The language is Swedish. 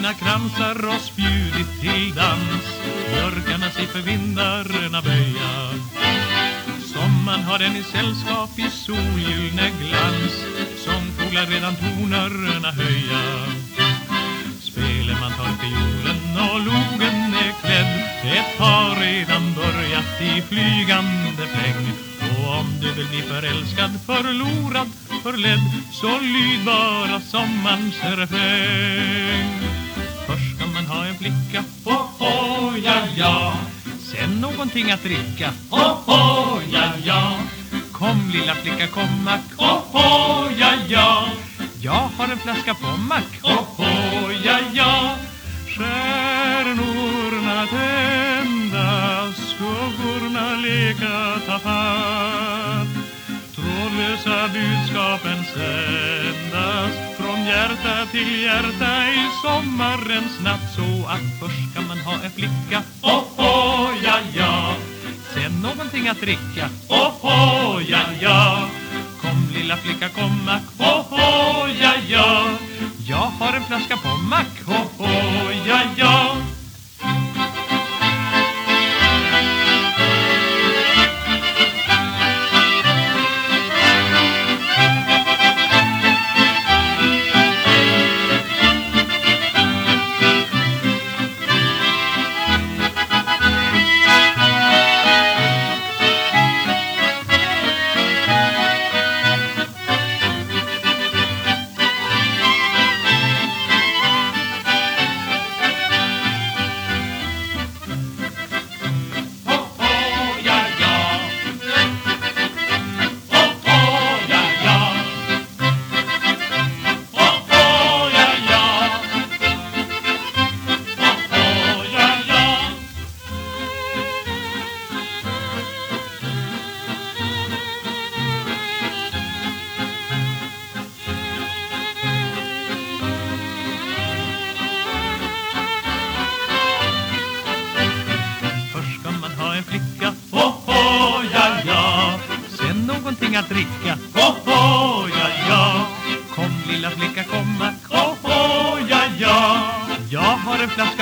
sina kransar och spjudit till dans. Björkarna sig för vindarna böja. Sommaren har den i sällskap i solgyllne glans. Sångfåglar redan tonerna höja. Spelar man tar fiolen och logen är klädd. Ett har redan börjat i flygande fläng. Och om du vill bli förälskad, förlorad, förledd, så lyd bara sommarns refräng. Först ska man ha en flicka, ja, ja. Sen någonting att dricka, ja, ja. Kom lilla flicka, kom mack, ja, ja. Jag har en flaska pommack, ja, ja. Stjärnorna tändas, skuggorna leka ta fatt. Trådlösa budskapen sändas från hjärta till hjärta i sommarens natt. Så att först ska man ha en flicka, ja, ja. Sen någonting att dricka, ja, ja. Kom lilla flicka, kom mack, ja, ja. Jag har en flaska pommack, ja, ja. Att dricka, ja, ja. Kom lilla flicka, kom mack, ja, ja. Jag har en flaska